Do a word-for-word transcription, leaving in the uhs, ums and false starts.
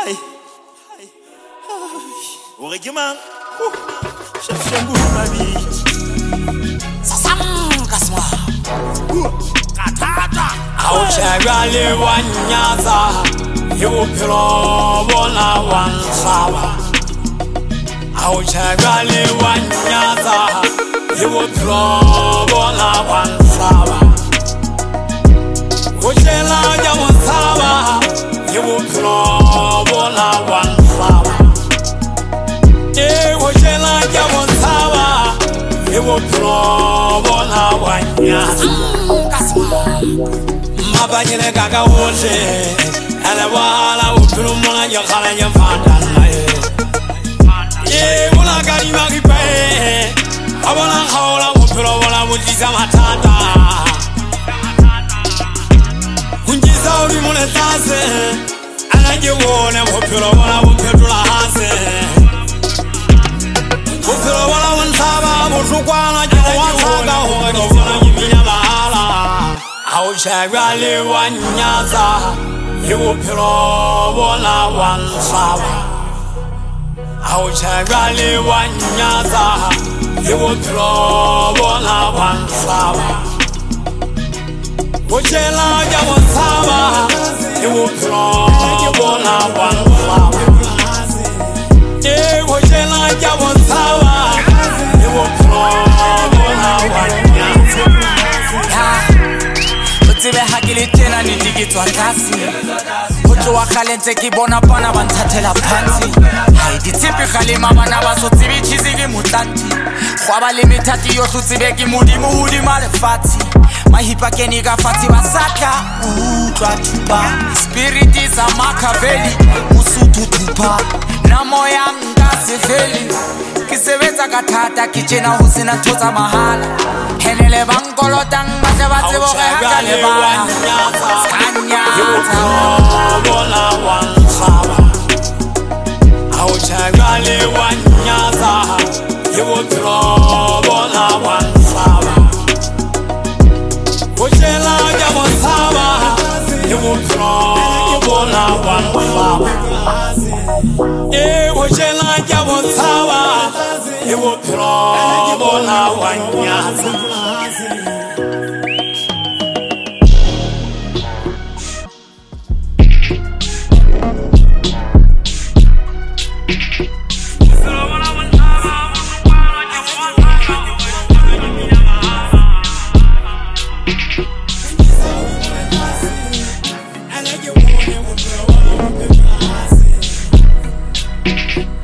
Hi. Oregima. Chef Shengu mami. Sasam kasma. Katata. Au chagale wanyaza. You pilo bona wansawa. Au chagale wanyaza. You pilo bona wansawa. Ojela ya wansawa. You pilo bona wansawa. Eh, ojela ya wansawa. You pilo bona wanyaza. Mabanyele gaga wote. Ala wala upuru mona yakala yafanda nae. Ye wala gari magi pe. Abona khawla upuru wala mujiza matata. Kunjiza uri mona tase. Ala je wona upuru wala upetula hase. Upuru wala wansaba musukwana je wasaga hori wala yiminya bala. Au chagale wanyaza. You pilo bona wansawa. Au chagale wanyaza. You pilo bona wansawa. Ojela ya wansawa. You pilo bona wansawa. Eh, ojela ya wansawa. You pilo bona wanyaza. Utsibe hakili tena nidigitwa ndasi. Hojo wakhalente kibona bana banthathela phansi. Haidi tsipi khalima bana baso tsibi chiziki mutlanti. Khwaba le methati yo tsibe ki modimo hudi male fati. Mahipa keni ka fati basaka utlwa thupa. Spirit is a Machiavelli musuthu thupa. Na moya ngasefeli. Kisebetsa ka thata kitchena ho sena thotsa mahala. Henele bankolota ngase ba tsebo ge hakale bana. Skanya bona wansawa. Au chagale wanyaza. You pilo bona wansawa. Ojela ya wansawa. You pilo bona wansawa. Eh, ojela ya wansawa. You pilo bona wanyaza. I like it when you